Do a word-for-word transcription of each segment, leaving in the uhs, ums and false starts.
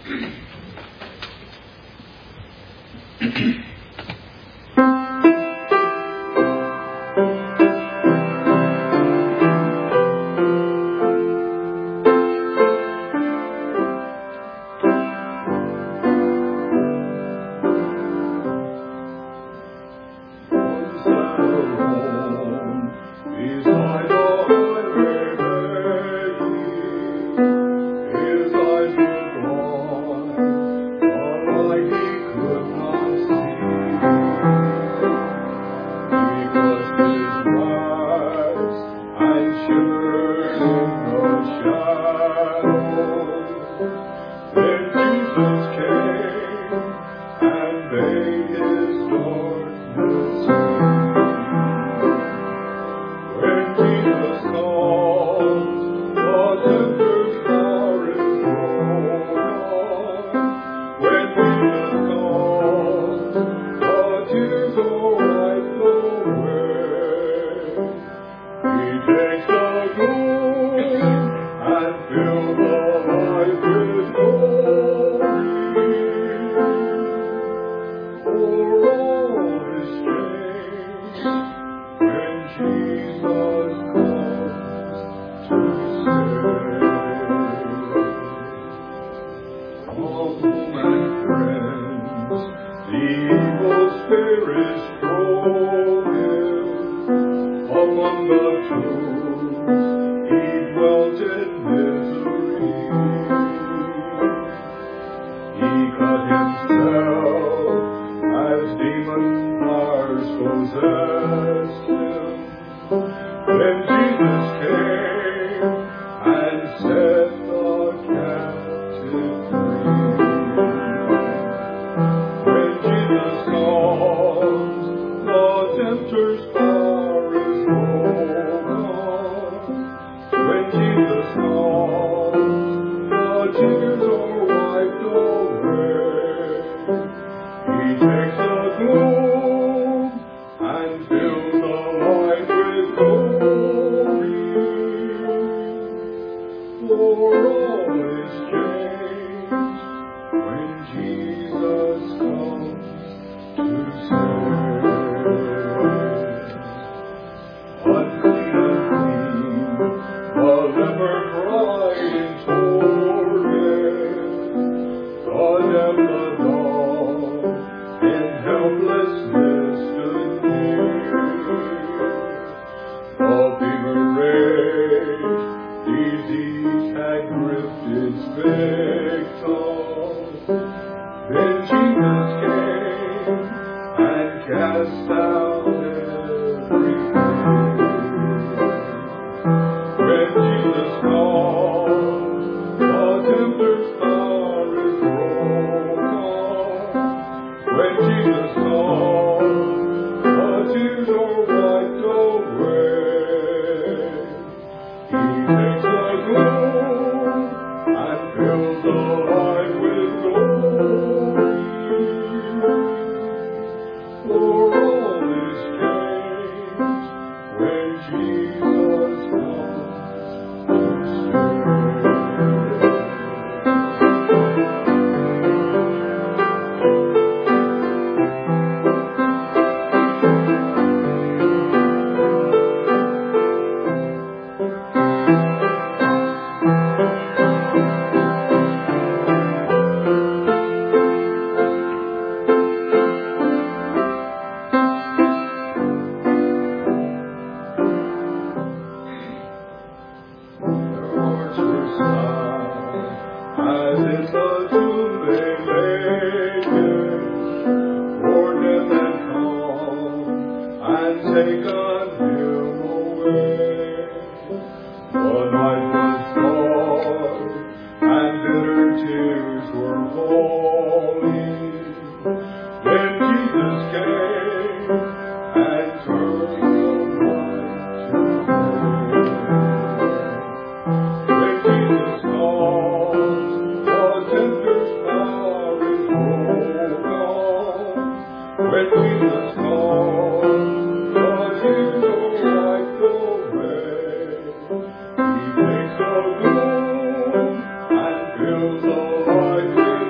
Fills the light with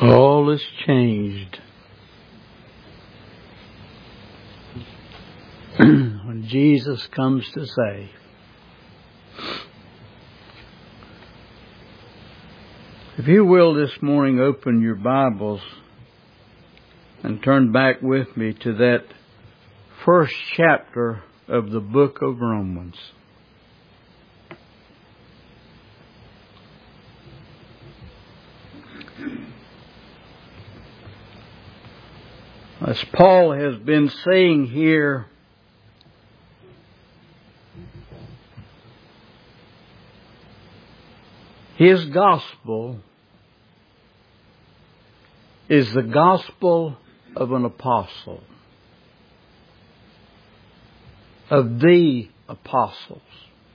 All is changed when Jesus comes to save. If you will this morning open your Bibles and turn back with me to that first chapter of the book of Romans. As Paul has been saying here, his gospel is the gospel of an apostle, of the apostles.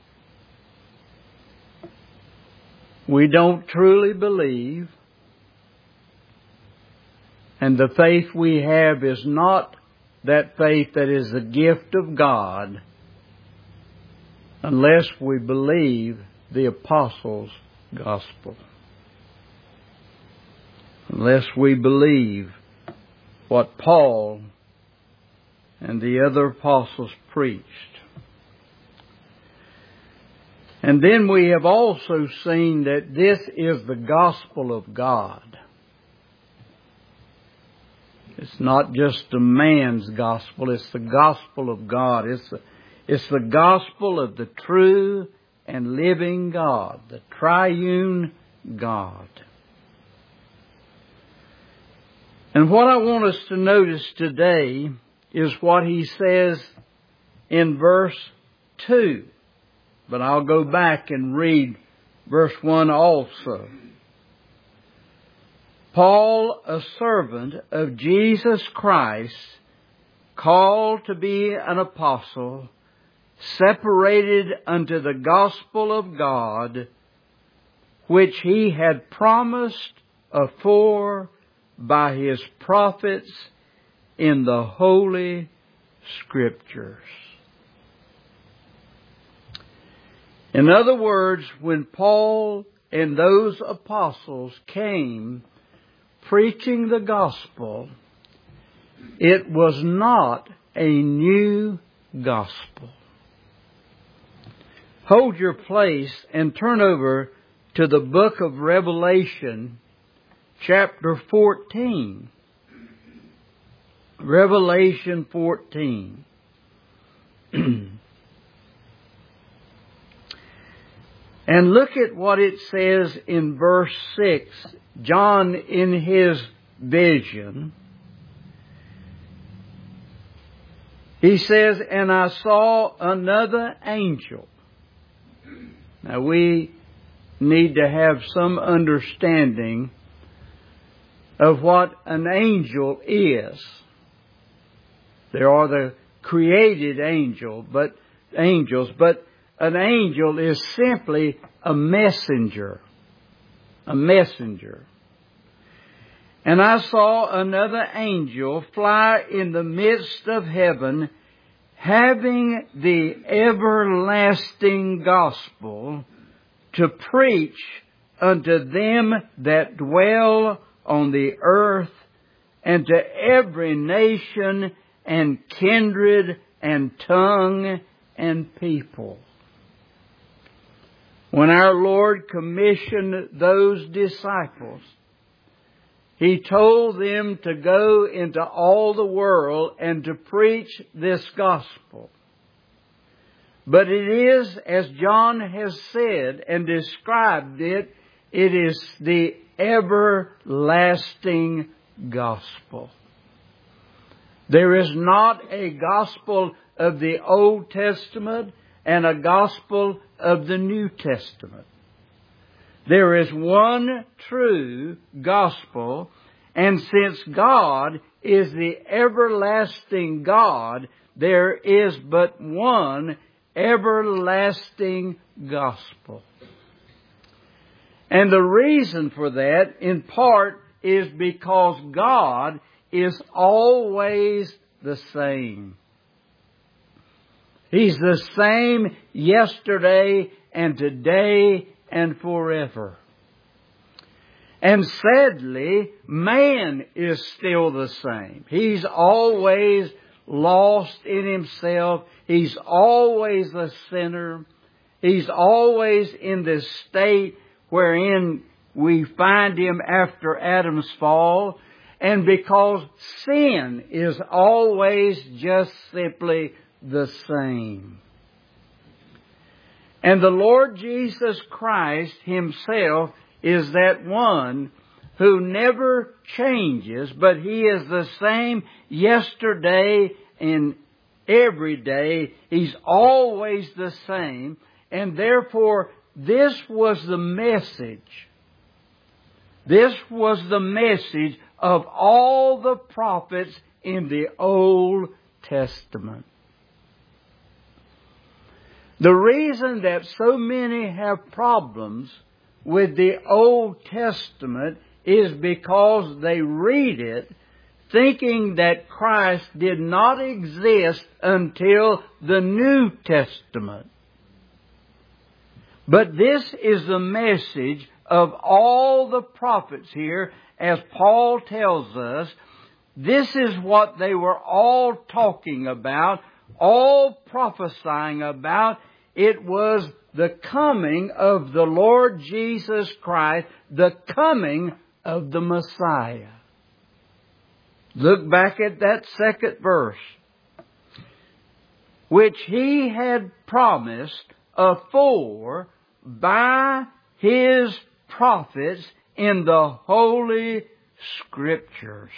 We don't truly believe, and the faith we have is not that faith that is the gift of God, unless we believe the apostles' gospel. Unless we believe what Paul and the other apostles preached. And then we have also seen that this is the gospel of God. It's not just a man's gospel, it's the gospel of God. It's the, it's the gospel of the true and living God, the triune God. And what I want us to notice today is what he says in verse two. But I'll go back and read verse one also. Paul, a servant of Jesus Christ, called to be an apostle, separated unto the gospel of God, which he had promised afore by his prophets in the Holy Scriptures. In other words, when Paul and those apostles came preaching the gospel, it was not a new gospel. Hold your place and turn over to the book of Revelation, chapter fourteen. Revelation fourteen. And look at what it says in verse six. John, in his vision, he says, and I saw another angel. Now we need to have some understanding of what an angel is. There are the created angel, but angels, but an angel is simply a messenger. A messenger. And I saw another angel fly in the midst of heaven, having the everlasting gospel to preach unto them that dwell on the earth, and to every nation and kindred and tongue and people. When our Lord commissioned those disciples, He told them to go into all the world and to preach this gospel. But it is, as John has said and described it, it is the everlasting gospel. There is not a gospel of the Old Testament and a gospel of the New Testament. There is one true gospel, and since God is the everlasting God, there is but one everlasting gospel. And the reason for that, in part, is because God is always the same. He's the same yesterday and today and forever. And sadly, man is still the same. He's always lost in himself. He's always a sinner. He's always in this state wherein we find him after Adam's fall. And because sin is always just simply the same. And the Lord Jesus Christ Himself is that one who never changes, but He is the same yesterday and every day. He's always the same. And therefore, this was the message. This was the message of all the prophets in the Old Testament. The reason that so many have problems with the Old Testament is because they read it thinking that Christ did not exist until the New Testament. But this is the message of all the prophets here, as Paul tells us. This is what they were all talking about, all prophesying about. It was the coming of the Lord Jesus Christ, the coming of the Messiah. Look back at that second verse. Which He had promised afore by His prophets in the Holy Scriptures.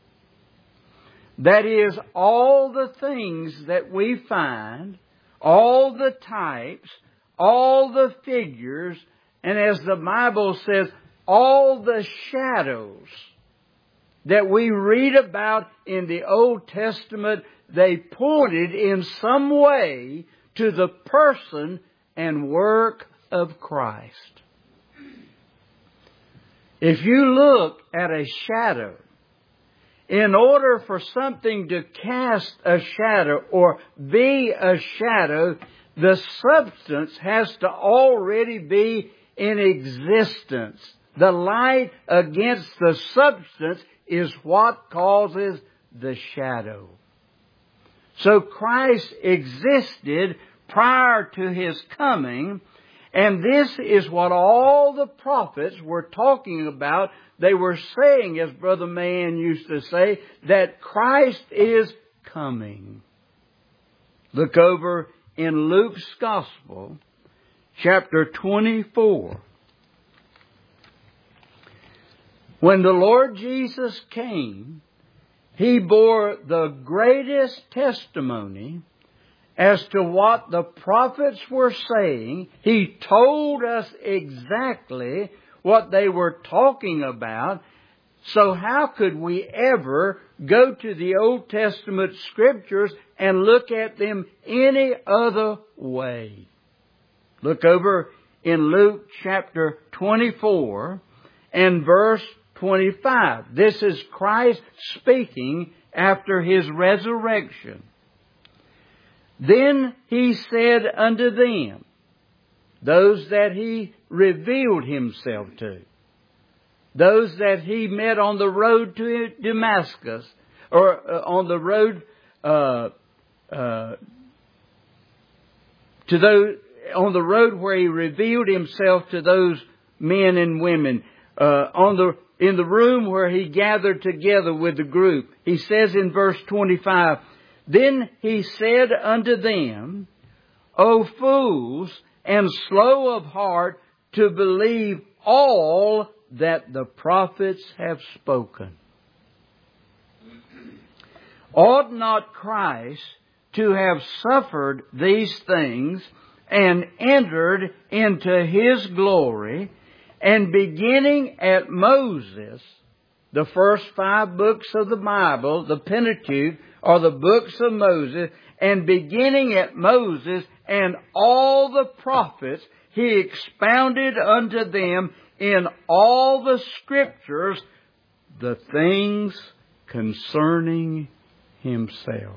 That is, all the things that we find, all the types, all the figures, and as the Bible says, all the shadows that we read about in the Old Testament, they pointed in some way to the person and work of Christ. If you look at a shadow, in order for something to cast a shadow or be a shadow, the substance has to already be in existence. The light against the substance is what causes the shadow. So Christ existed prior to His coming, and this is what all the prophets were talking about. They were saying, as Brother Mann used to say, that Christ is coming. Look over in Luke's Gospel, chapter twenty-four. When the Lord Jesus came, He bore the greatest testimony as to what the prophets were saying. He told us exactly what they were talking about. So how could we ever go to the Old Testament Scriptures and look at them any other way? Look over in Luke chapter twenty-four and verse twenty-five. This is Christ speaking after His resurrection. Then He said unto them, those that He revealed Himself to, those that He met on the road to Damascus, or uh, on the road uh, uh, to those on the road where He revealed Himself to those men and women, uh, on the in the room where He gathered together with the group. He says in verse twenty-five, then He said unto them, O fools, and slow of heart to believe all that the prophets have spoken. Ought not Christ to have suffered these things and entered into His glory? And beginning at Moses, the first five books of the Bible, the Pentateuch, are the books of Moses, and beginning at Moses and all the prophets, He expounded unto them in all the Scriptures the things concerning Himself.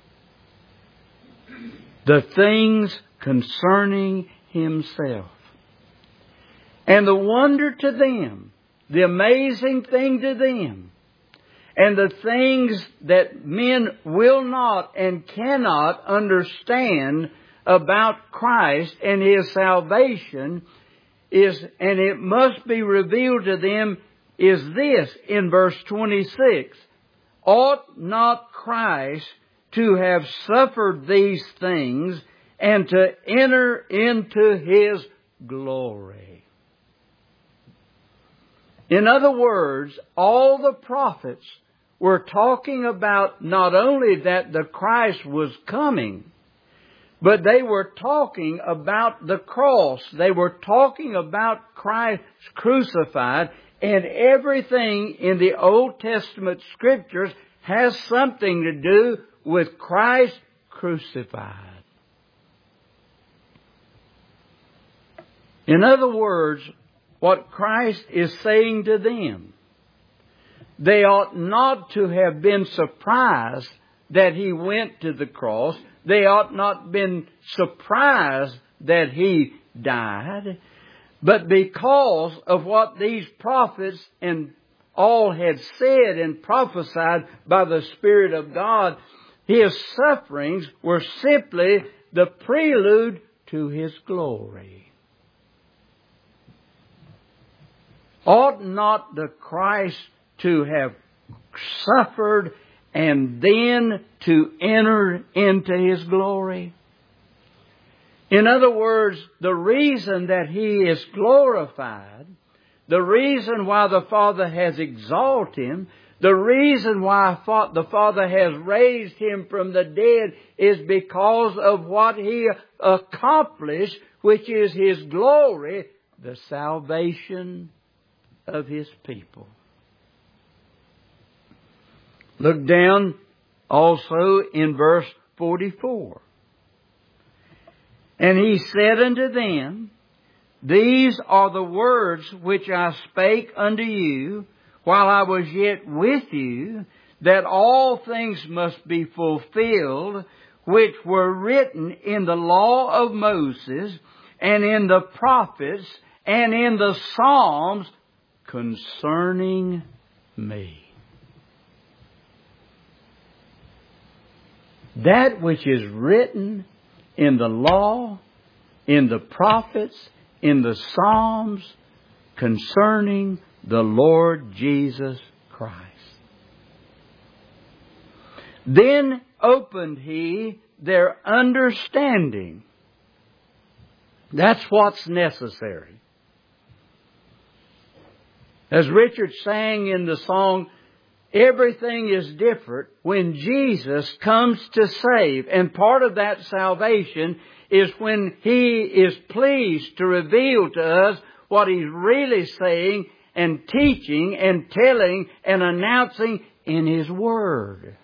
The things concerning Himself. And the wonder to them the amazing thing to them, and the things that men will not and cannot understand about Christ and His salvation is, and it must be revealed to them, is this in verse twenty-six. Ought not Christ to have suffered these things and to enter into His glory? In other words, all the prophets were talking about not only that the Christ was coming, but they were talking about the cross. They were talking about Christ crucified, and everything in the Old Testament Scriptures has something to do with Christ crucified. In other words, what Christ is saying to them, they ought not to have been surprised that He went to the cross. They ought not been surprised that He died. But because of what these prophets and all had said and prophesied by the Spirit of God, His sufferings were simply the prelude to His glory. Ought not the Christ to have suffered and then to enter into His glory? In other words, the reason that He is glorified, the reason why the Father has exalted Him, the reason why the Father has raised Him from the dead is because of what He accomplished, which is His glory, the salvation of His people. Look down also in verse forty-four. And He said unto them, These are the words which I spake unto you while I was yet with you, that all things must be fulfilled, which were written in the law of Moses, and in the prophets, and in the Psalms, concerning me. That which is written in the law, in the prophets, in the Psalms, concerning the Lord Jesus Christ. Then opened He their understanding. That's what's necessary. As Richard sang in the song, everything is different when Jesus comes to save. And part of that salvation is when He is pleased to reveal to us what He's really saying and teaching and telling and announcing in His Word.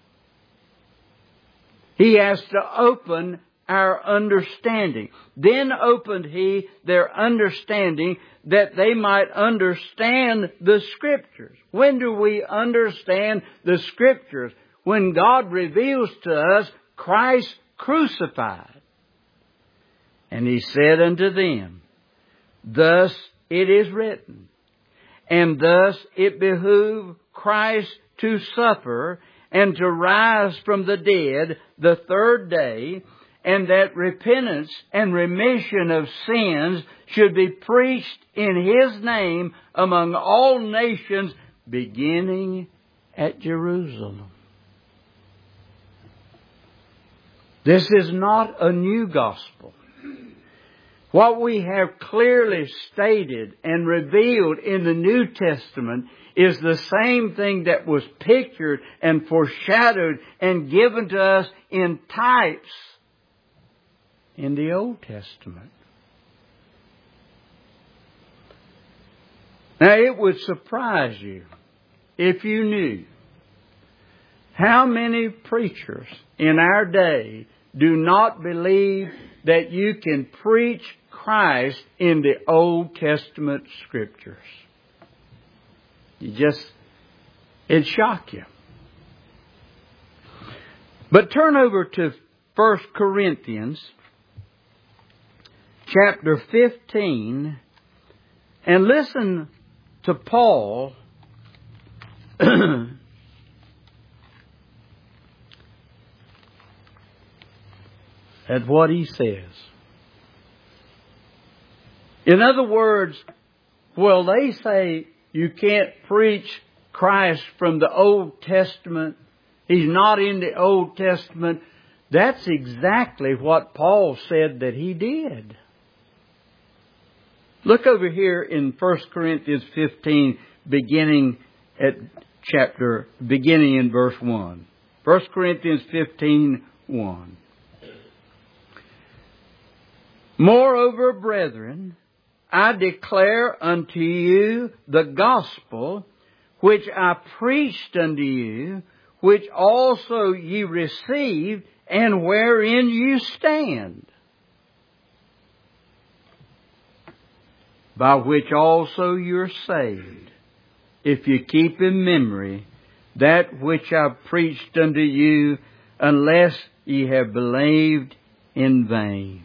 He has to open our understanding. Then opened He their understanding that they might understand the Scriptures. When do we understand the Scriptures? When God reveals to us Christ crucified. And He said unto them, Thus it is written, and thus it behooved Christ to suffer and to rise from the dead the third day, and that repentance and remission of sins should be preached in His name among all nations, beginning at Jerusalem. This is not a new gospel. What we have clearly stated and revealed in the New Testament is the same thing that was pictured and foreshadowed and given to us in types in the Old Testament. Now, it would surprise you if you knew how many preachers in our day do not believe that you can preach Christ in the Old Testament Scriptures. You just, it'd shock you. But turn over to First Corinthians chapter fifteen and listen to Paul at what he says. In other words, well, they say you can't preach Christ from the Old Testament. He's not in the Old Testament. That's exactly what Paul said that he did. Look over here in First Corinthians fifteen, beginning at chapter, beginning in verse one. First Corinthians fifteen, one. Moreover, brethren, I declare unto you the gospel which I preached unto you, which also ye received, and wherein you stand, by which also you're saved, if you keep in memory that which I preached unto you, unless ye have believed in vain.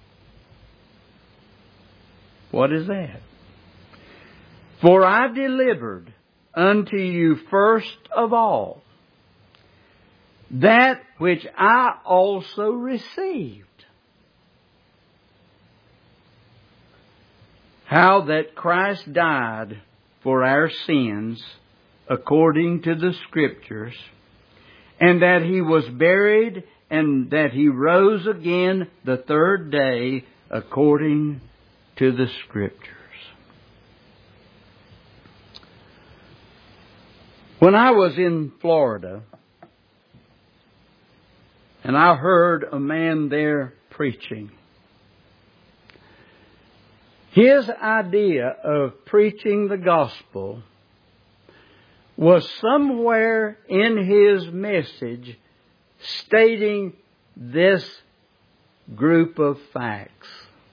What is that? For I delivered unto you first of all that which I also received, how that Christ died for our sins according to the Scriptures, and that He was buried, and that He rose again the third day according to the Scriptures. When I was in Florida, and I heard a man there preaching, his idea of preaching the gospel was somewhere in his message stating this group of facts.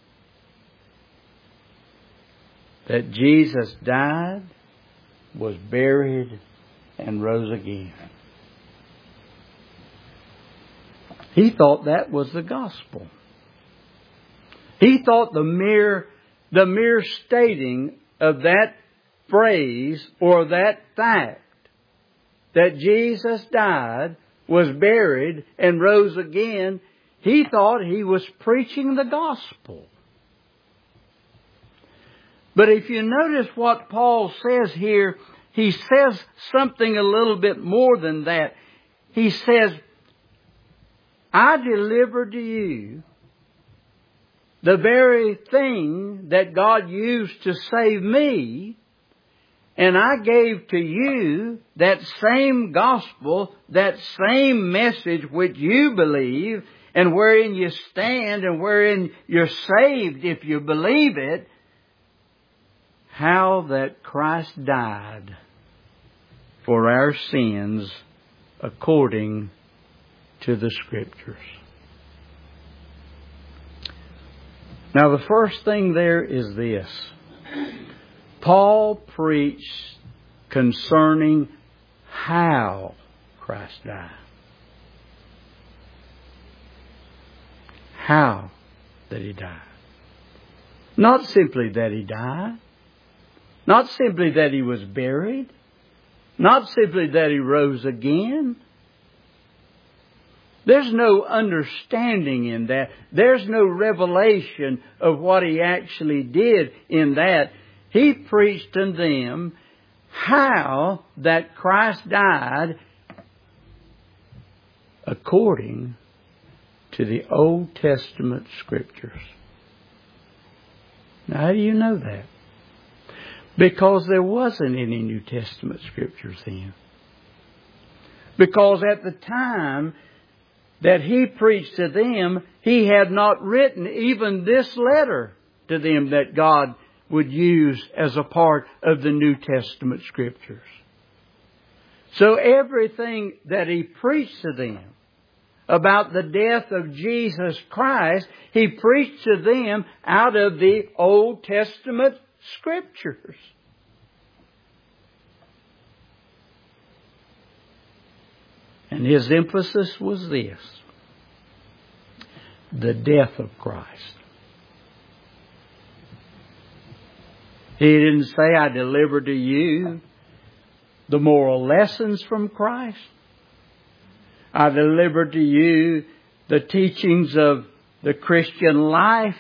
That Jesus died, was buried, and rose again. He thought that was the gospel. He thought the mere, the mere stating of that phrase or that fact, that Jesus died, was buried, and rose again, he thought he was preaching the gospel. But if you notice what Paul says here, he says something a little bit more than that. He says, I delivered to you the very thing that God used to save me, and I gave to you that same gospel, that same message which you believe, and wherein you stand and wherein you're saved if you believe it, how that Christ died for our sins according to the Scriptures. Now the first thing there is this. Paul preached concerning how Christ died. How that He died. Not simply that He died. Not simply that He was buried. Not simply that He rose again. There's no understanding in that. There's no revelation of what He actually did in that. He preached to them how that Christ died according to the Old Testament Scriptures. Now, how do you know that? Because there wasn't any New Testament Scriptures then. Because at the time that he preached to them, he had not written even this letter to them that God would use as a part of the New Testament Scriptures. So everything that he preached to them about the death of Jesus Christ, he preached to them out of the Old Testament Scriptures. And his emphasis was this: the death of Christ. He didn't say, I delivered to you the moral lessons from Christ. I delivered to you the teachings of the Christian life.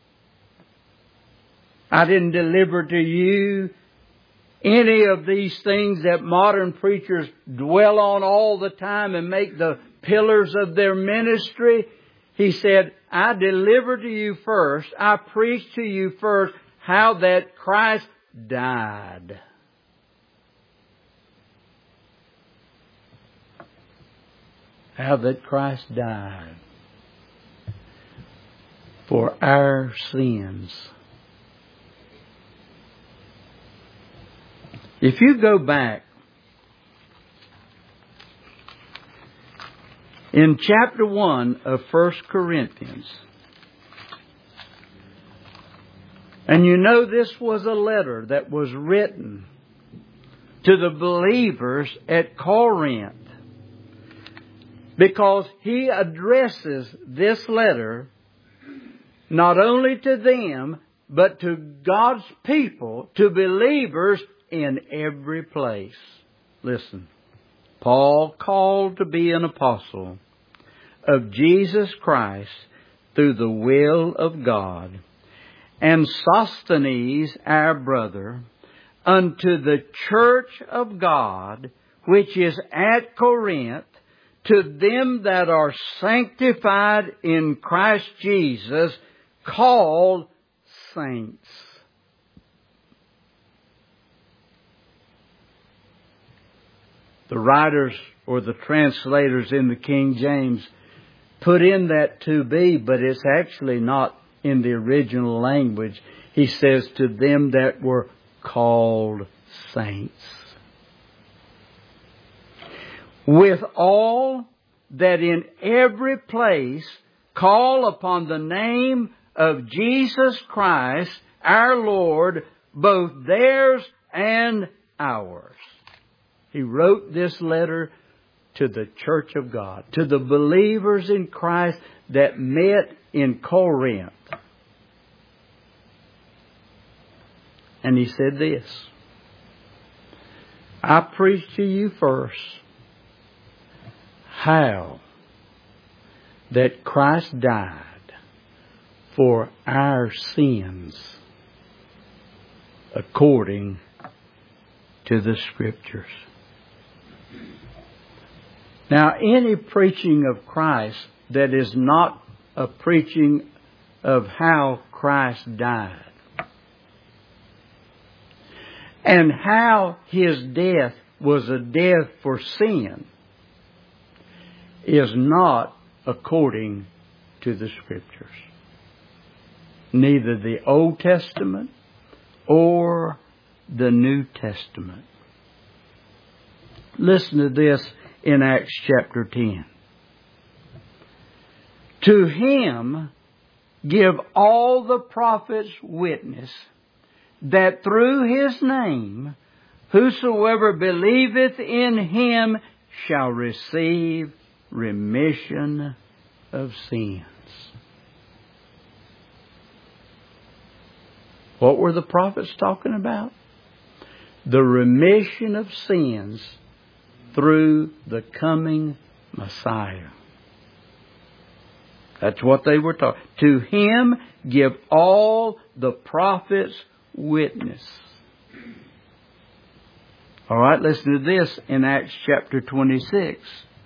I didn't deliver to you any of these things that modern preachers dwell on all the time and make the pillars of their ministry. He said, I delivered to you first, I preached to you first how that Christ died. How that Christ died for our sins. If you go back in chapter one of First Corinthians, and you know this was a letter that was written to the believers at Corinth, because he addresses this letter not only to them, but to God's people, to believers in every place. Listen, Paul, called to be an apostle of Jesus Christ through the will of God, and Sosthenes, our brother, unto the church of God, which is at Corinth, to them that are sanctified in Christ Jesus, called saints. The writers or the translators in the King James put in that to be, but it's actually not in the original language. He says, to them that were called saints. With all that in every place call upon the name of Jesus Christ, our Lord, both theirs and ours. He wrote this letter to the church of God, to the believers in Christ that met in Corinth. And he said this, I preach to you first how that Christ died for our sins according to the Scriptures. Now, any preaching of Christ that is not a preaching of how Christ died and how His death was a death for sin is not according to the Scriptures. Neither the Old Testament or the New Testament. Listen to this in Acts chapter ten. To Him give all the prophets witness that through His name whosoever believeth in Him shall receive remission of sins. What were the prophets talking about? The remission of sins through the coming Messiah. That's what they were taught. To Him give all the prophets witness. All right, listen to this in Acts chapter twenty-six.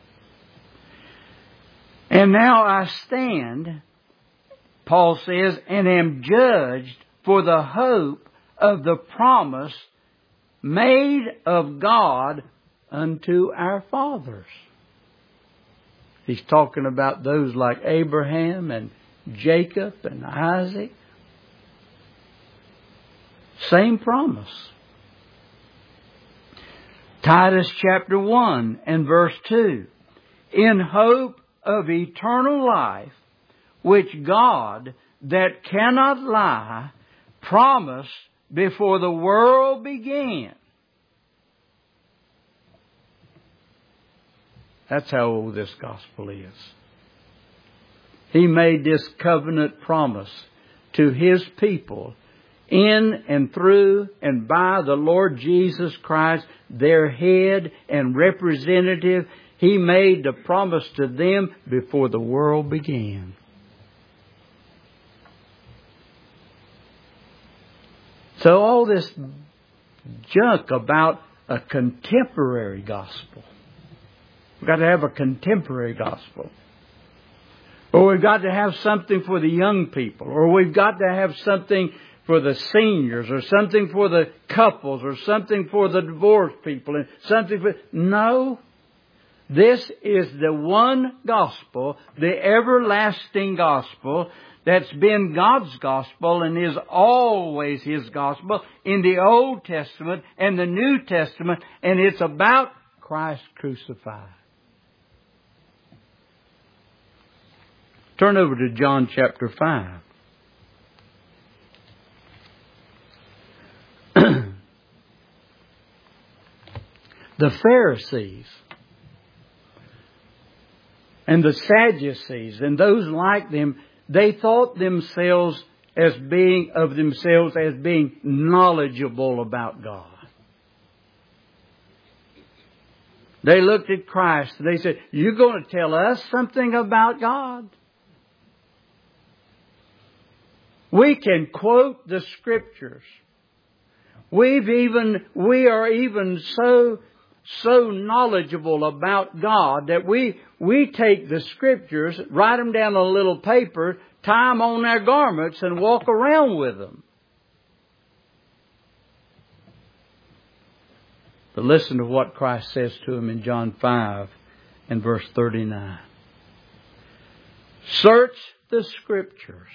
And now I stand, Paul says, and am judged for the hope of the promise made of God unto our fathers. He's talking about those like Abraham and Jacob and Isaac. Same promise. Titus chapter one and verse two. In hope of eternal life, which God, that cannot lie, promised before the world began. That's how old this gospel is. He made this covenant promise to His people in and through and by the Lord Jesus Christ, their head and representative. He made the promise to them before the world began. So all this junk about a contemporary gospel. We've got to have a contemporary gospel. Or we've got to have something for the young people. Or we've got to have something for the seniors. Or something for the couples. Or something for the divorced people. And something for... No. This is the one gospel, the everlasting gospel, that's been God's gospel and is always His gospel in the Old Testament and the New Testament. And it's about Christ crucified. Turn over to John chapter five. The Pharisees and the Sadducees and those like them, they thought themselves as being of themselves as being knowledgeable about God. They looked at Christ and they said, "You're going to tell us something about God? We can quote the Scriptures. We've even, we are even so, so knowledgeable about God that we, we take the Scriptures, write them down on a little paper, tie them on our garments and walk around with them." But listen to what Christ says to him in John five and verse thirty-nine. "Search the Scriptures."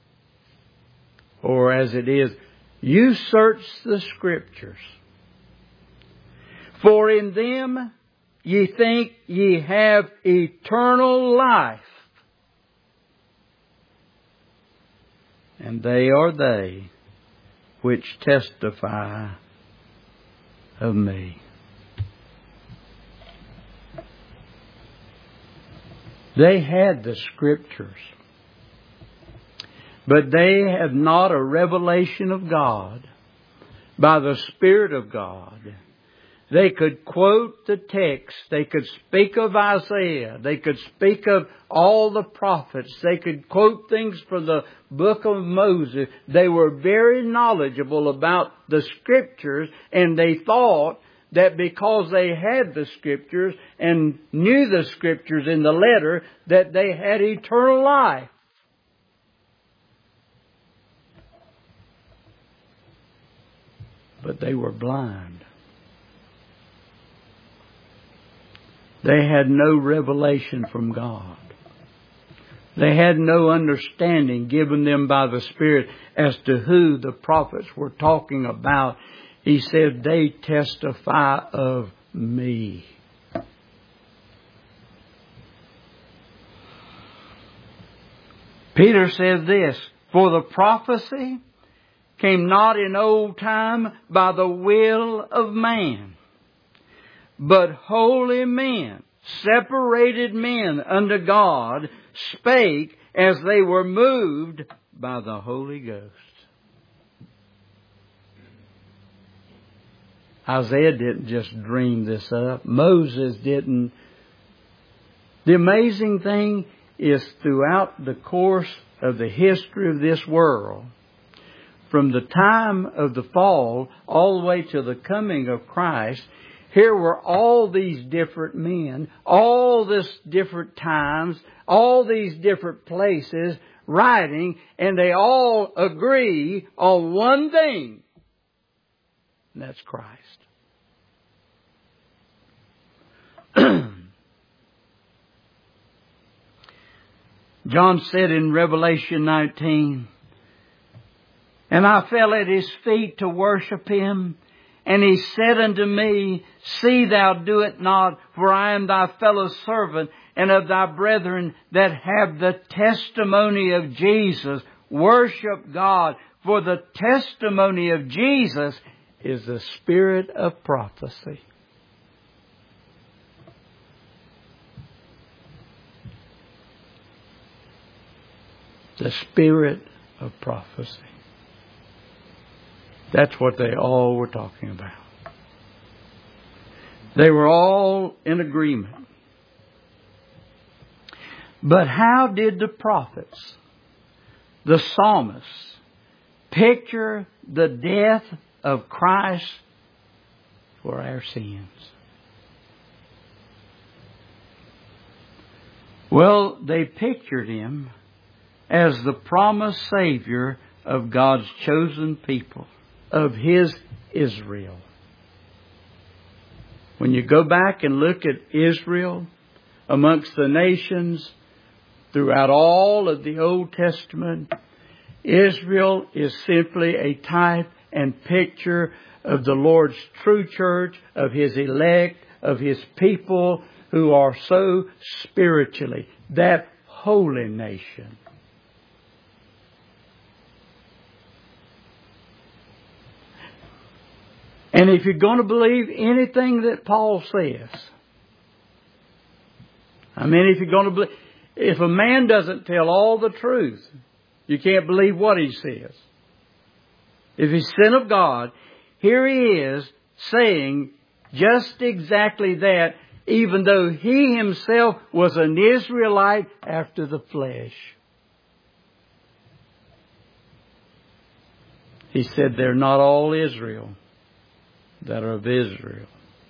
Or as it is, you search the Scriptures. "For in them ye think ye have eternal life. And they are they which testify of me." They had the Scriptures, but they have not a revelation of God by the Spirit of God. They could quote the text. They could speak of Isaiah. They could speak of all the prophets. They could quote things from the book of Moses. They were very knowledgeable about the Scriptures, and they thought that because they had the Scriptures and knew the Scriptures in the letter, that they had eternal life. But they were blind. They had no revelation from God. They had no understanding given them by the Spirit as to who the prophets were talking about. He said, "They testify of me." Peter said this, "For the prophecy came not in old time by the will of man, but holy men, separated men unto God, spake as they were moved by the Holy Ghost." Isaiah didn't just dream this up. Moses didn't. The amazing thing is throughout the course of the history of this world, from the time of the fall all the way to the coming of Christ, here were all these different men, all this different times, all these different places writing, and they all agree on one thing. And that's Christ. John said in Revelation nineteen, "And I fell at His feet to worship Him. And He said unto me, See thou do it not, for I am thy fellow servant and of thy brethren that have the testimony of Jesus." Worship God, for the testimony of Jesus is the spirit of prophecy. The spirit of prophecy. That's what they all were talking about. They were all in agreement. But how did the prophets, the psalmists, picture the death of Christ for our sins? Well, they pictured Him as the promised Savior of God's chosen people, of His Israel. When you go back and look at Israel amongst the nations throughout all of the Old Testament, Israel is simply a type and picture of the Lord's true church, of His elect, of His people who are so spiritually, that holy nation. And if you're going to believe anything that Paul says, I mean, if you're going to believe, if a man doesn't tell all the truth, you can't believe what he says. If he's Son of God, here he is saying just exactly that, even though he himself was an Israelite after the flesh. He said, they're not all Israel that are of Israel.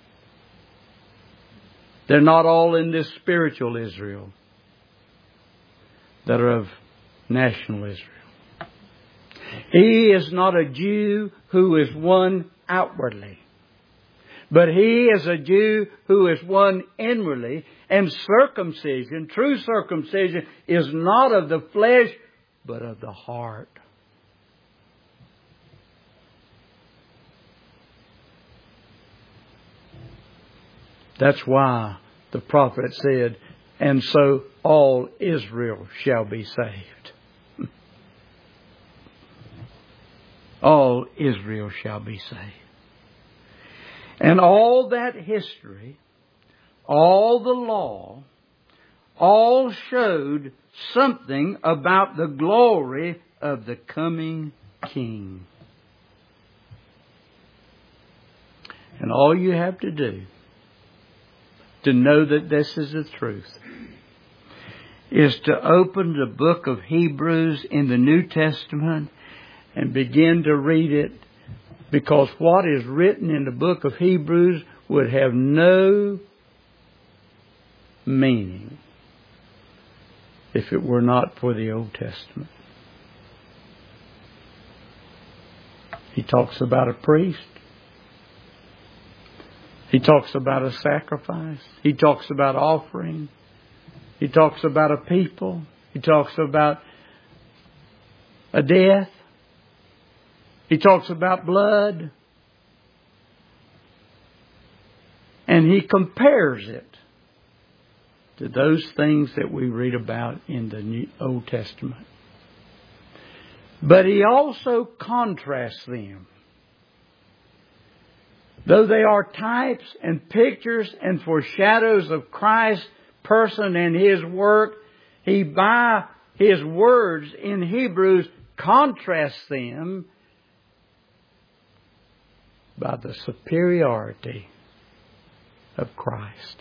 They're not all in this spiritual Israel that are of national Israel. He is not a Jew who is one outwardly, but he is a Jew who is one inwardly. And circumcision, true circumcision, is not of the flesh, but of the heart. That's why the prophet said, and so all Israel shall be saved. All Israel shall be saved. And all that history, all the law, all showed something about the glory of the coming King. And all you have to do to know that this is the truth is to open the book of Hebrews in the New Testament and begin to read it, because what is written in the book of Hebrews would have no meaning if it were not for the Old Testament. He talks about a priest. He talks about a sacrifice. He talks about offering. He talks about a people. He talks about a death. He talks about blood. And he compares it to those things that we read about in the New Old Testament. But he also contrasts them. Though they are types and pictures and foreshadows of Christ's person and His work, he, by his words in Hebrews, contrasts them by the superiority of Christ.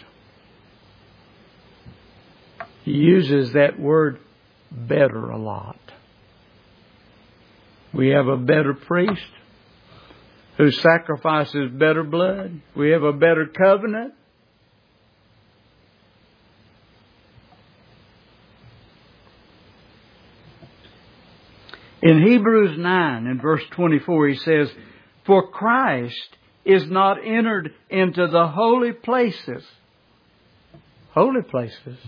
He uses that word better a lot. We have a better priest who sacrifices better blood. We have a better covenant. In Hebrews nine and verse twenty-four, he says, for Christ is not entered into the holy places. Holy places.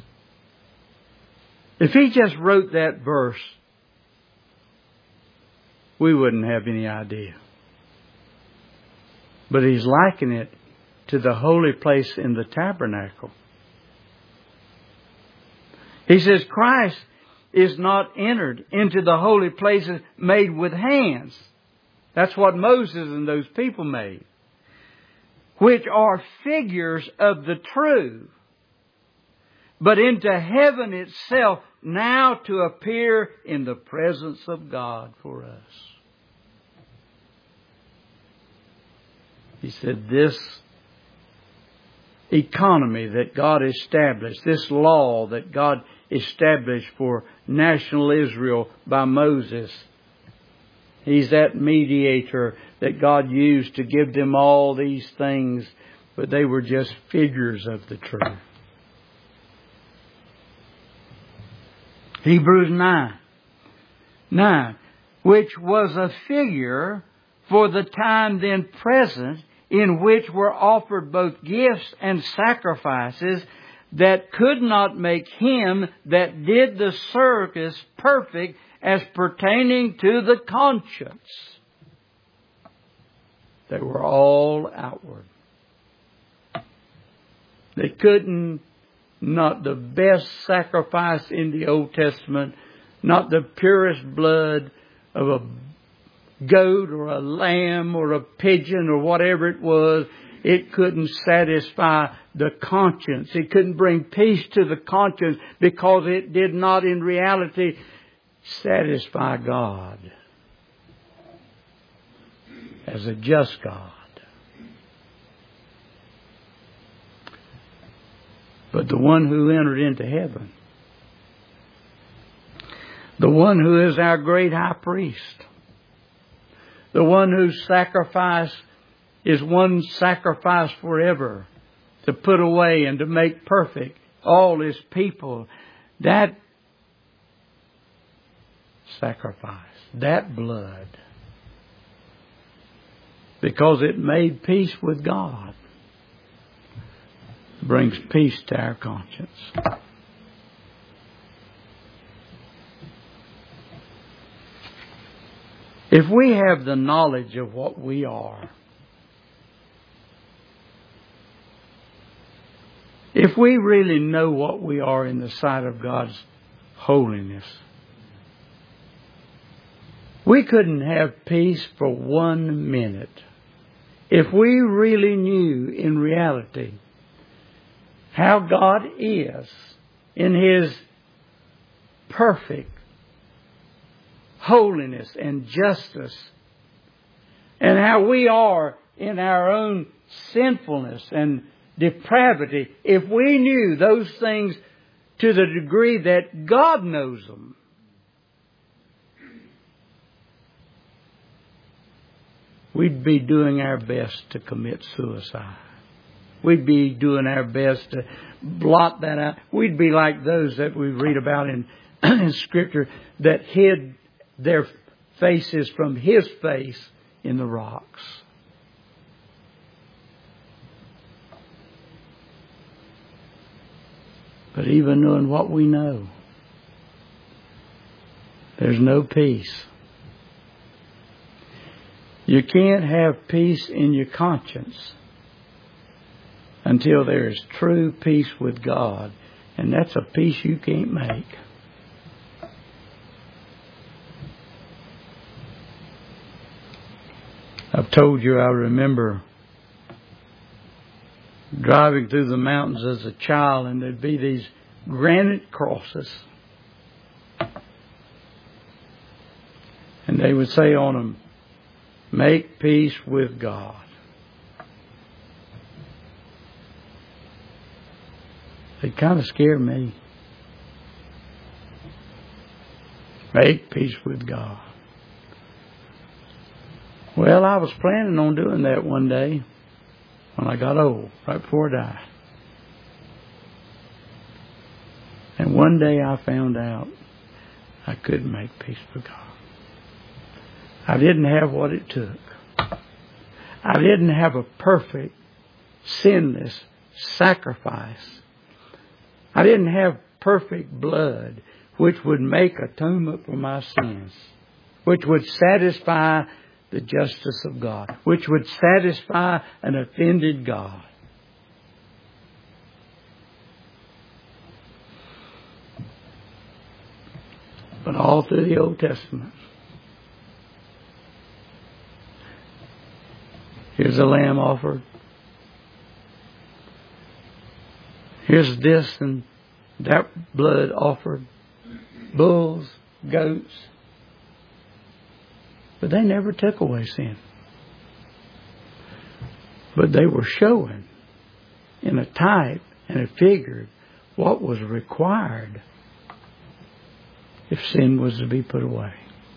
If he just wrote that verse, we wouldn't have any idea. But he's likening it to the holy place in the tabernacle. He says Christ is not entered into the holy places made with hands. That's what Moses and those people made, which are figures of the true, but into heaven itself, now to appear in the presence of God for us. He said, this economy that God established, this law that God established for national Israel by Moses, He's that mediator that God used to give them all these things, but they were just figures of the truth. Hebrews nine. nine. Which was a figure for the time then present, in which were offered both gifts and sacrifices that could not make him that did the service perfect as pertaining to the conscience. They were all outward. They couldn't, not the best sacrifice in the Old Testament, not the purest blood of a goat or a lamb or a pigeon or whatever it was, it couldn't satisfy the conscience. It couldn't bring peace to the conscience because it did not in reality satisfy God as a just God. But the one who entered into heaven, the one who is our great high priest, the one whose sacrifice is one sacrifice forever to put away and to make perfect all His people, that sacrifice, that blood, because it made peace with God, brings peace to our conscience. If we have the knowledge of what we are, if we really know what we are in the sight of God's holiness, we couldn't have peace for one minute. If we really knew in reality how God is in His perfect holiness and justice, and how we are in our own sinfulness and depravity, if we knew those things to the degree that God knows them, we'd be doing our best to commit suicide. We'd be doing our best to blot that out. We'd be like those that we read about in, in Scripture that hid their faces from His face in the rocks. But even knowing what we know, there's no peace. You can't have peace in your conscience until there is true peace with God. And that's a peace you can't make. I've told you I remember driving through the mountains as a child, and there'd be these granite crosses. And they would say on them, "Make peace with God." They kind of scare me. Make peace with God. Well, I was planning on doing that one day when I got old, right before I died. And one day I found out I couldn't make peace with God. I didn't have what it took. I didn't have a perfect, sinless sacrifice. I didn't have perfect blood which would make atonement for my sins, which would satisfy the justice of God, which would satisfy an offended God. But all through the Old Testament, here's a lamb offered. Here's this and that blood offered. Bulls, goats. But they never took away sin. But they were showing in a type and a figure what was required if sin was to be put away.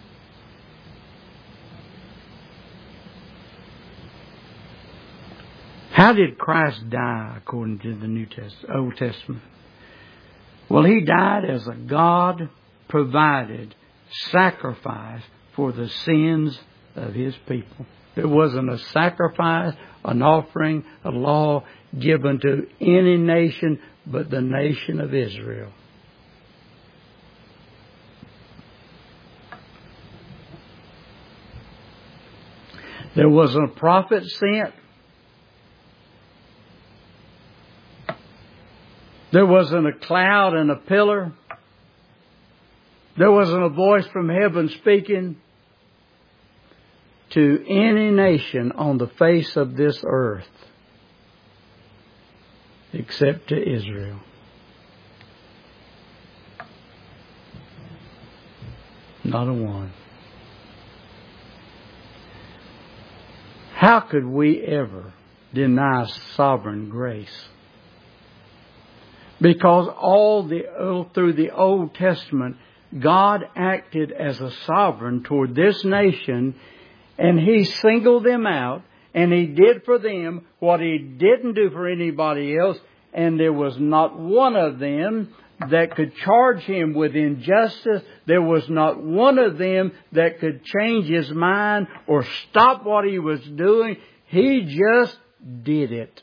How did Christ die according to the New Testament, Old Testament? Well, He died as a God-provided sacrifice for the sins of His people. There wasn't a sacrifice, an offering, a law given to any nation but the nation of Israel. There wasn't a prophet sent. There wasn't a cloud and a pillar. There wasn't a voice from heaven speaking to any nation on the face of this earth except to Israel. Not a one. How could we ever deny sovereign grace? Because all the through the Old Testament, God acted as a sovereign toward this nation, and He singled them out, and He did for them what He didn't do for anybody else, and there was not one of them that could charge Him with injustice. There was not one of them that could change His mind or stop what He was doing. He just did it.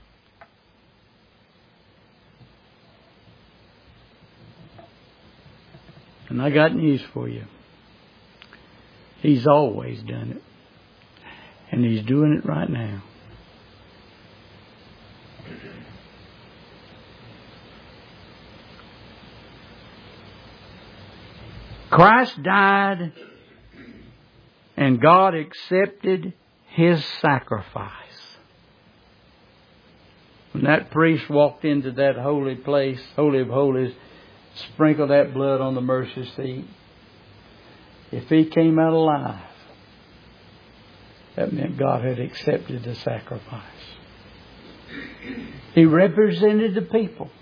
And I got news for you. He's always done it. And He's doing it right now. Christ died and God accepted His sacrifice. When that priest walked into that holy place, Holy of Holies, sprinkle that blood on the mercy seat. If he came out alive, that meant God had accepted the sacrifice. He represented the people.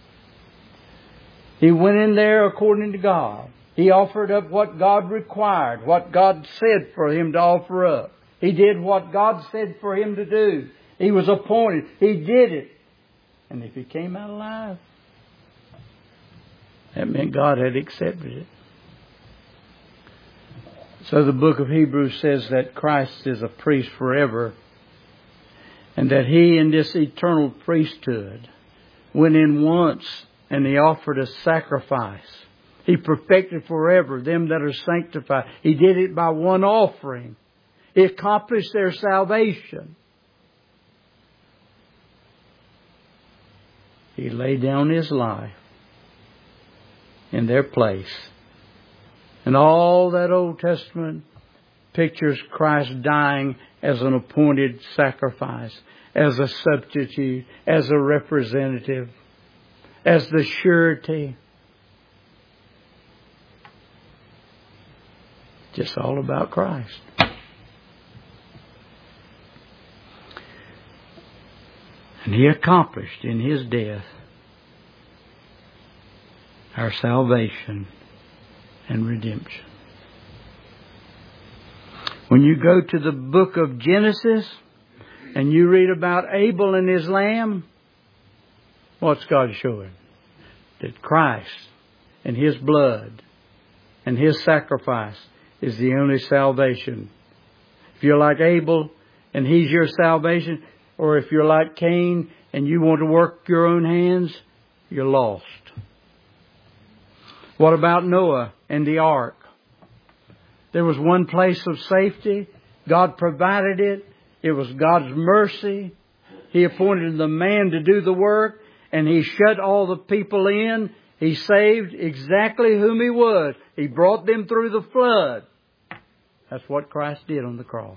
He went in there according to God. He offered up what God required, what God said for him to offer up. He did what God said for him to do. He was appointed. He did it. And if he came out alive, that meant God had accepted it. So the book of Hebrews says that Christ is a priest forever, and that He in this eternal priesthood went in once and He offered a sacrifice. He perfected forever them that are sanctified. He did it by one offering. He accomplished their salvation. He laid down His life in their place. And all that Old Testament pictures Christ dying as an appointed sacrifice, as a substitute, as a representative, as the surety. Just all about Christ. And He accomplished in His death our salvation and redemption. When you go to the book of Genesis and you read about Abel and his lamb, what's God showing? That Christ and His blood and His sacrifice is the only salvation. If you're like Abel and he's your salvation, or if you're like Cain and you want to work your own hands, you're lost. What about Noah and the ark? There was one place of safety. God provided it. It was God's mercy. He appointed the man to do the work, and He shut all the people in. He saved exactly whom He would. He brought them through the flood. That's what Christ did on the cross.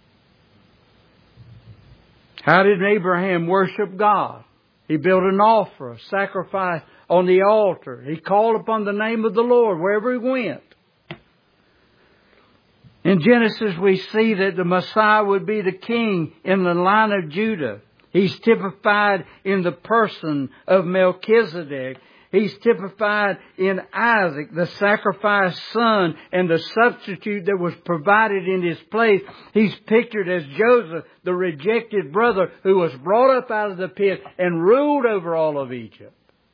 How did Abraham worship God? He built an altar, a sacrifice on the altar. He called upon the name of the Lord wherever he went. In Genesis we see that the Messiah would be the king in the line of Judah. He's typified in the person of Melchizedek. He's typified in Isaac, the sacrificed son and the substitute that was provided in his place. He's pictured as Joseph, the rejected brother who was brought up out of the pit and ruled over all of Egypt.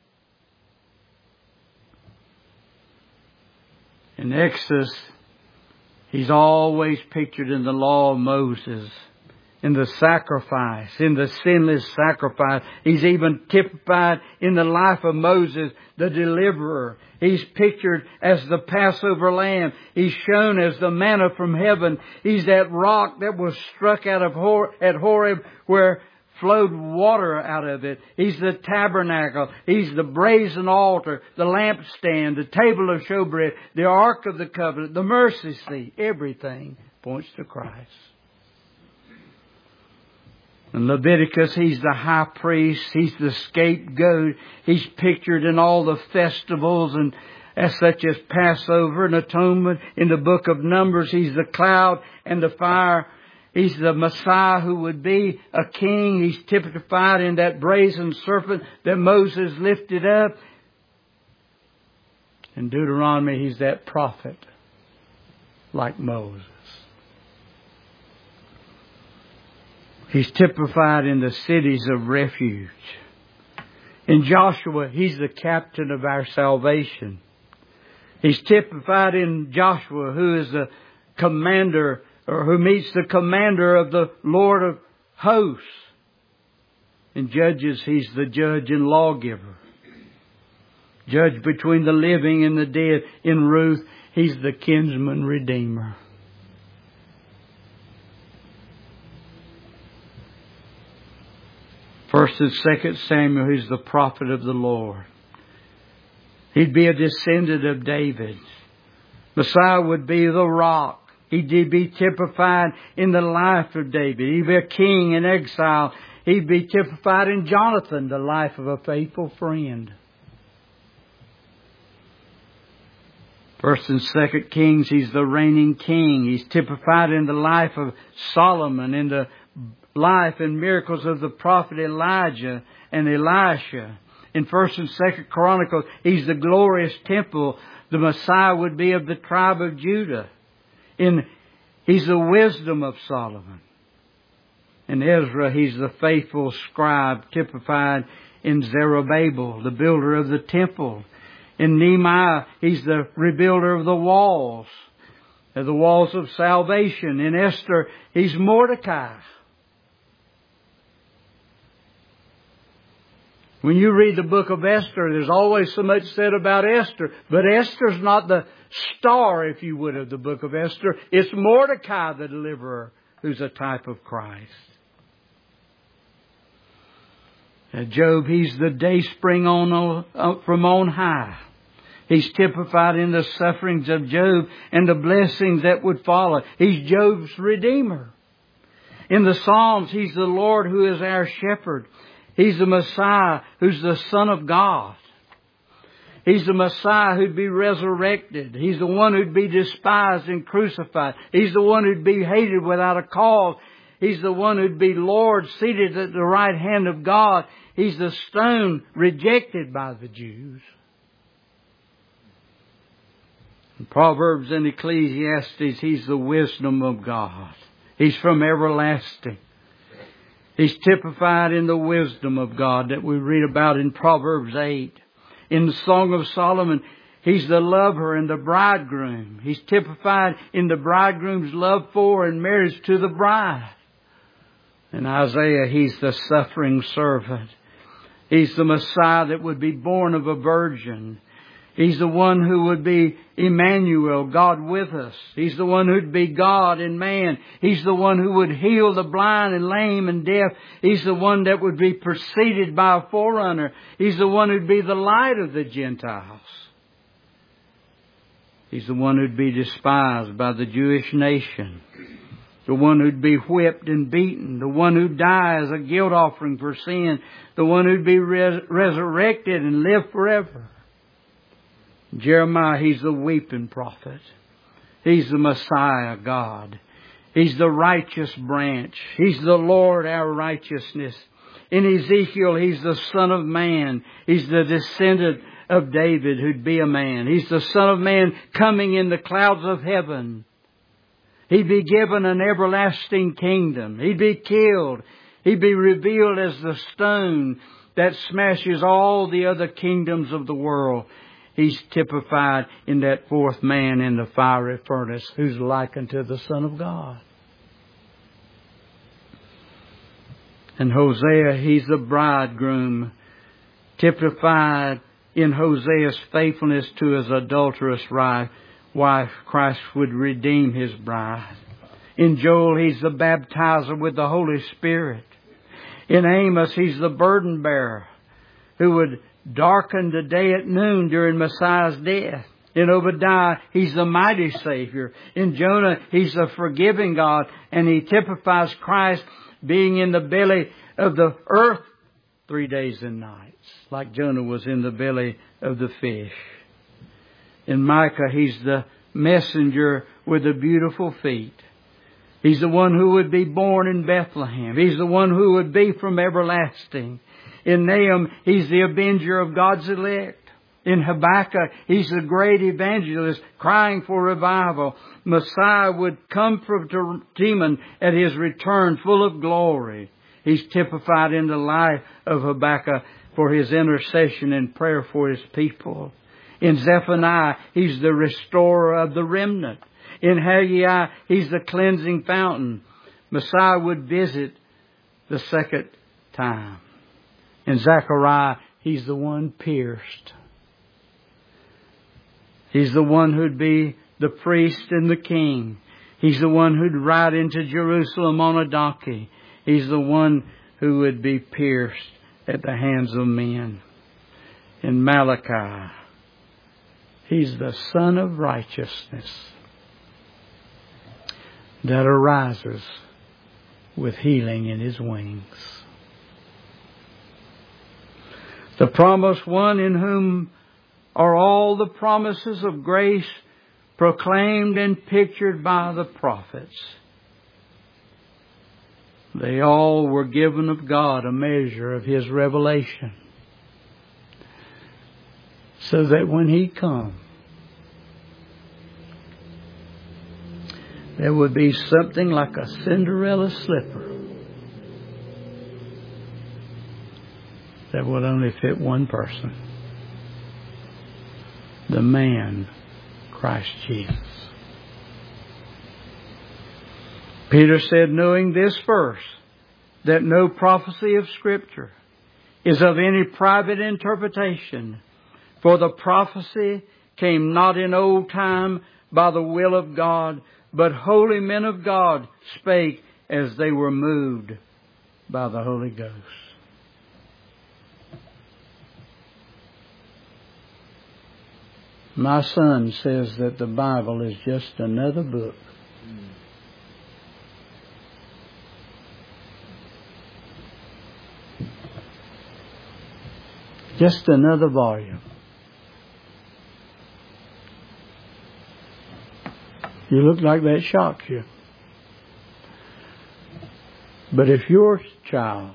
In Exodus, he's always pictured in the law of Moses, in the sacrifice, in the sinless sacrifice. He's even typified in the life of Moses, the deliverer. He's pictured as the Passover lamb. He's shown as the manna from heaven. He's that rock that was struck out of Hor- at Horeb where flowed water out of it. He's the tabernacle. He's the brazen altar, the lampstand, the table of showbread, the ark of the covenant, the mercy seat. Everything points to Christ. In Leviticus, He's the high priest. He's the scapegoat. He's pictured in all the festivals and as such as Passover and Atonement. In the book of Numbers, He's the cloud and the fire. He's the Messiah who would be a king. He's typified in that brazen serpent that Moses lifted up. In Deuteronomy, He's that prophet like Moses. He's typified in the cities of refuge. In Joshua, He's the captain of our salvation. He's typified in Joshua, who is the commander, or who meets the commander of the Lord of hosts. In Judges, He's the judge and lawgiver. Judge between the living and the dead. In Ruth, He's the kinsman redeemer. First and Second Samuel, He's the prophet of the Lord. He'd be a descendant of David. Messiah would be the rock. He'd be typified in the life of David. He'd be a king in exile. He'd be typified in Jonathan, the life of a faithful friend. First and Second Kings, He's the reigning king. He's typified in the life of Solomon, in the life and miracles of the prophet Elijah and Elisha. In First and Second Chronicles, He's the glorious temple. The Messiah would be of the tribe of Judah. In He's the wisdom of Solomon. In Ezra, He's the faithful scribe, typified in Zerubbabel, the builder of the temple. In Nehemiah, He's the rebuilder of the walls, the walls of salvation. In Esther, He's Mordecai. When you read the book of Esther, there's always so much said about Esther. But Esther's not the star, if you would, of the book of Esther. It's Mordecai, the deliverer, who's a type of Christ. Now, Job, he's the dayspring on, uh, from on high. He's typified in the sufferings of Job and the blessings that would follow. He's Job's Redeemer. In the Psalms, He's the Lord who is our shepherd. He's the Messiah who's the Son of God. He's the Messiah who'd be resurrected. He's the one who'd be despised and crucified. He's the one who'd be hated without a cause. He's the one who'd be Lord seated at the right hand of God. He's the stone rejected by the Jews. In Proverbs and Ecclesiastes, He's the wisdom of God. He's from everlasting. He's typified in the wisdom of God that we read about in Proverbs eight. In the Song of Solomon, He's the lover and the bridegroom. He's typified in the bridegroom's love for and marriage to the bride. In Isaiah, He's the suffering servant. He's the Messiah that would be born of a virgin. He's the one who would be Emmanuel, God with us. He's the one who'd be God and man. He's the one who would heal the blind and lame and deaf. He's the one that would be preceded by a forerunner. He's the one who'd be the light of the Gentiles. He's the one who'd be despised by the Jewish nation. The one who'd be whipped and beaten. The one who'd die as a guilt offering for sin. The one who'd be res- resurrected and live forever. Jeremiah, he's the weeping prophet. He's the Messiah God. He's the righteous branch. He's the Lord, our righteousness. In Ezekiel, He's the Son of Man. He's the descendant of David who'd be a man. He's the Son of Man coming in the clouds of heaven. He'd be given an everlasting kingdom. He'd be killed. He'd be revealed as the stone that smashes all the other kingdoms of the world. He's typified in that fourth man in the fiery furnace who's likened to the Son of God. And Hosea, he's the bridegroom, typified in Hosea's faithfulness to his adulterous wife. Christ would redeem His bride. In Joel, he's the baptizer with the Holy Spirit. In Amos, he's the burden bearer who would darken the day at noon during Messiah's death. In Obadiah, He's the mighty Savior. In Jonah, He's the forgiving God. And he typifies Christ being in the belly of the earth three days and nights, like Jonah was in the belly of the fish. In Micah, he's the messenger with the beautiful feet. He's the one who would be born in Bethlehem. He's the one who would be from everlasting. In Nahum, he's the avenger of God's elect. In Habakkuk, he's the great evangelist crying for revival. Messiah would come from Teman at His return full of glory. He's typified in the life of Habakkuk for his intercession and prayer for his people. In Zephaniah, he's the restorer of the remnant. In Haggai, he's the cleansing fountain. Messiah would visit the second time. In Zechariah, he's the one pierced. He's the one who'd be the priest and the king. He's the one who'd ride into Jerusalem on a donkey. He's the one who would be pierced at the hands of men. In Malachi, He's the Son of Righteousness that arises with healing in His wings. The promised one in whom are all the promises of grace proclaimed and pictured by the prophets. They all were given of God a measure of His revelation, so that when He come, there would be something like a Cinderella slipper that would only fit one person. The man, Christ Jesus. Peter said, knowing this first, that no prophecy of Scripture is of any private interpretation, for the prophecy came not in old time by the will of God, but holy men of God spake as they were moved by the Holy Ghost. My son says that the Bible is just another book. Just another volume. You look like that shocks you. But if your child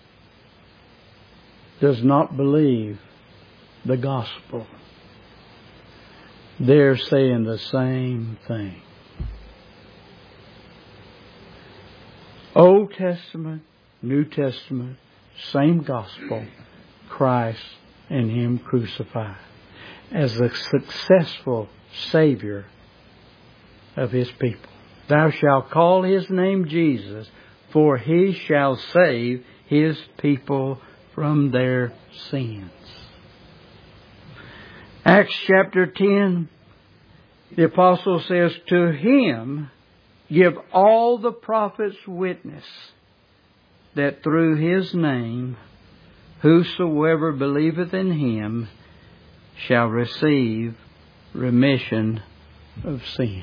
does not believe the gospel, they're saying the same thing. Old Testament, New Testament, same gospel, Christ and Him crucified as the successful Savior of His people. Thou shalt call His name Jesus, for He shall save His people from their sins. Acts chapter ten, the apostle says, to Him give all the prophets witness that through His name whosoever believeth in Him shall receive remission of sins.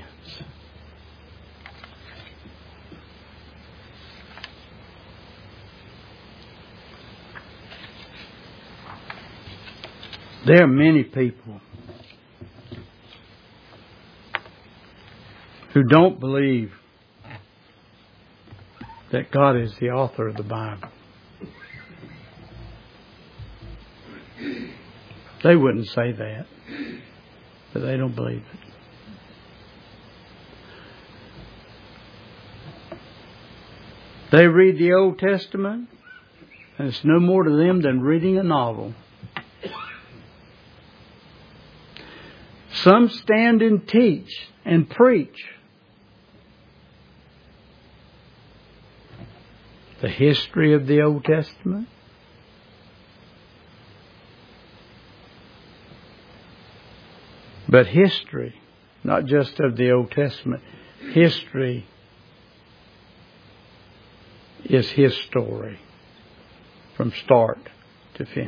There are many people who don't believe that God is the author of the Bible. They wouldn't say that, but they don't believe it. They read the Old Testament, and it's no more to them than reading a novel. Some stand and teach and preach the history of the Old Testament, but history, not just of the Old Testament, history is His story from start to finish.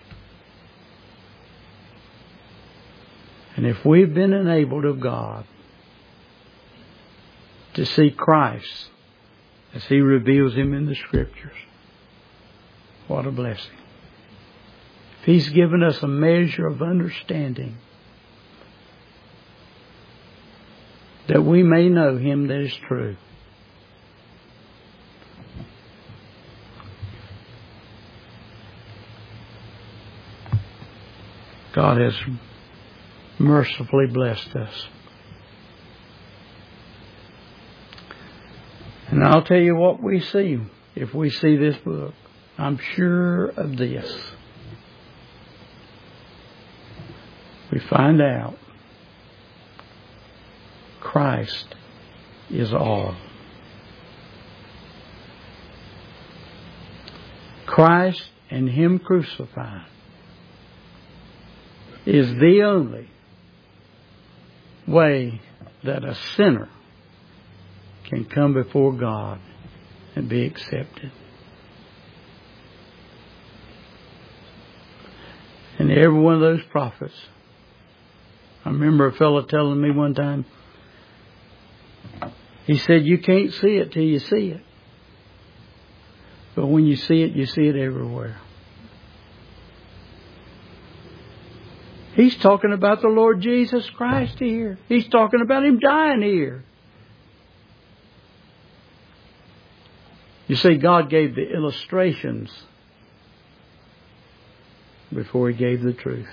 And if we've been enabled of God to see Christ as He reveals Him in the Scriptures, what a blessing. If He's given us a measure of understanding that we may know Him that is true, God has mercifully blessed us. And I'll tell you what we see if we see this book. I'm sure of this. We find out Christ is all. Christ and Him crucified is the only way that a sinner can come before God and be accepted. And every one of those prophets, I remember a fellow telling me one time, he said, you can't see it till you see it. But when you see it, you see it everywhere. He's talking about the Lord Jesus Christ here. He's talking about Him dying here. You see, God gave the illustrations before He gave the truth.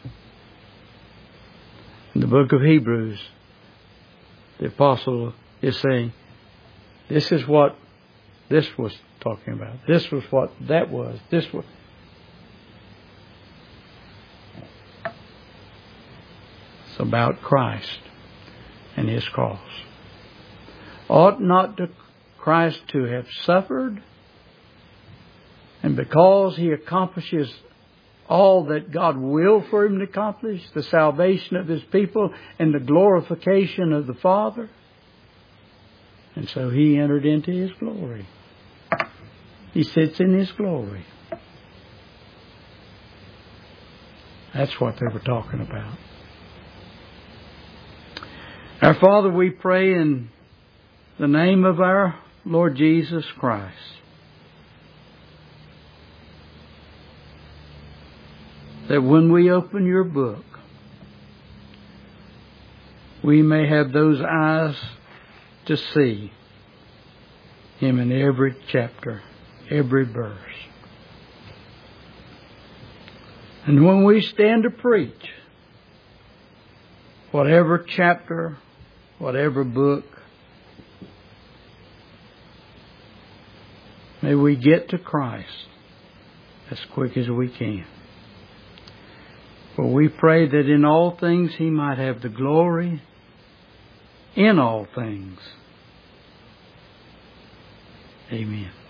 In the book of Hebrews, the apostle is saying, this is what this was talking about. This was what that was. This was. It's about Christ and His cross. Ought not to Christ to have suffered? And because He accomplishes all that God willed for Him to accomplish, the salvation of His people and the glorification of the Father, and so He entered into His glory. He sits in His glory. That's what they were talking about. Our Father, we pray in the name of our Lord Jesus Christ, that when we open Your book, we may have those eyes to see Him in every chapter, every verse. And when we stand to preach, whatever chapter, whatever book, may we get to Christ as quick as we can. For we pray that in all things He might have the glory in all things. Amen.